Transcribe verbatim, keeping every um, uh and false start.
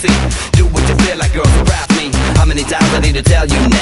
see. Do what you feel like, girls, harass me. How many times I need to tell you now?